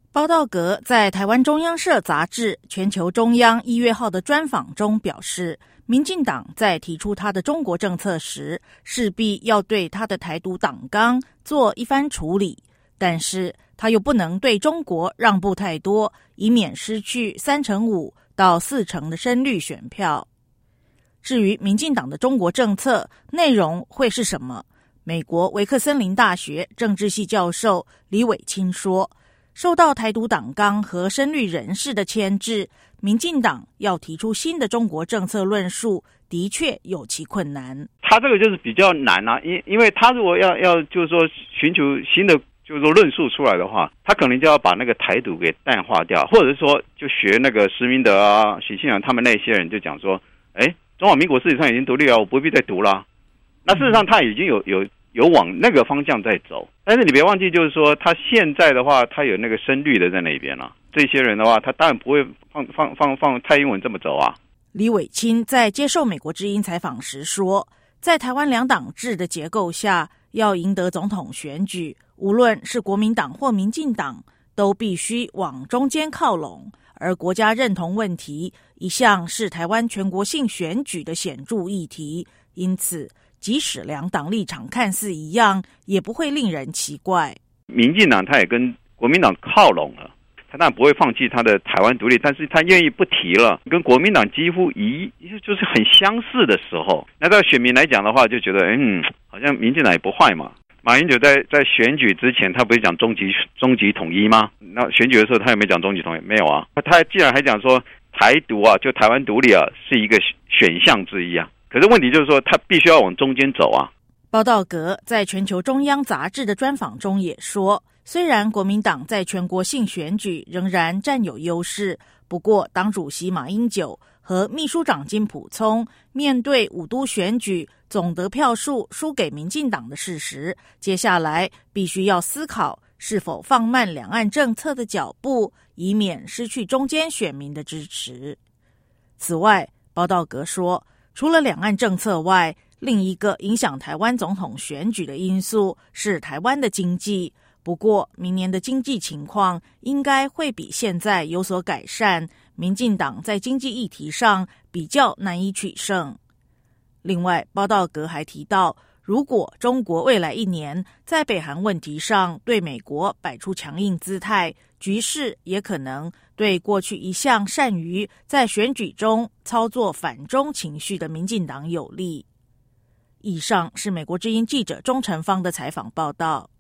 包道格在台湾中央社杂志《全球中央》1月号的专访中表示，民进党在提出他的中国政策时，势必要对他的台独党纲做一番处理，但是他又不能对中国让步太多，以免失去3%-5%到4%的深绿选票。至于民进党的中国政策内容会是什么，美国维克森林大学政治系教授李伟清说，受到台独党纲和深绿人士的牵制，民进党要提出新的中国政策论述，的确有其困难。 他这个就是比较难啊，因为他如果要就是说寻求新的就是说论述出来的话，他可能就要把那个台独给淡化掉，或者是说就学那个施明德啊、许信良他们那些人就讲说，中华民国事实上已经独立了，我不必再读啦。那事实上他已经有往那个方向在走，但是你别忘记，就是说他现在的话，他有那个深绿的在那边了。这些人的话，他当然不会放蔡英文这么走啊。 李伟清在接受美国之音采访时说，在台湾两党制的结构下，要赢得总统选举，无论是国民党或民进党，都必须往中间靠拢。而国家认同问题一向是台湾全国性选举的显著议题，因此即使两党立场看似一样，也不会令人奇怪。 民进党他也跟国民党靠拢了，他当然不会放弃他的台湾独立，但是他愿意不提了，跟国民党几乎就是很相似的时候，那对选民来讲的话，就觉得好像民进党也不坏嘛。马英九在选举之前，他不是讲终极统一吗？那选举的时候，他有没有讲终极统一？没有啊。他既然还讲说台独啊，就台湾独立啊，是一个选项之一啊。可是问题就是说，他必须要往中间走啊。 包道格在全球中央杂志的专访中也说，虽然国民党在全国性选举仍然占有优势，不过党主席马英九和秘书长金溥聪面对5都选举总得票数输给民进党的事实，接下来必须要思考是否放慢两岸政策的脚步，以免失去中间选民的支持。此外，包道格说，除了两岸政策外，另一个影响台湾总统选举的因素是台湾的经济。不过，明年的经济情况应该会比现在有所改善，民进党在经济议题上比较难以取胜。另外，包道格还提到，如果中国未来1年在北韩问题上对美国摆出强硬姿态，局势也可能对过去一向善于在选举中操作反中情绪的民进党有利。以上是美国之音记者钟成芳的采访报道。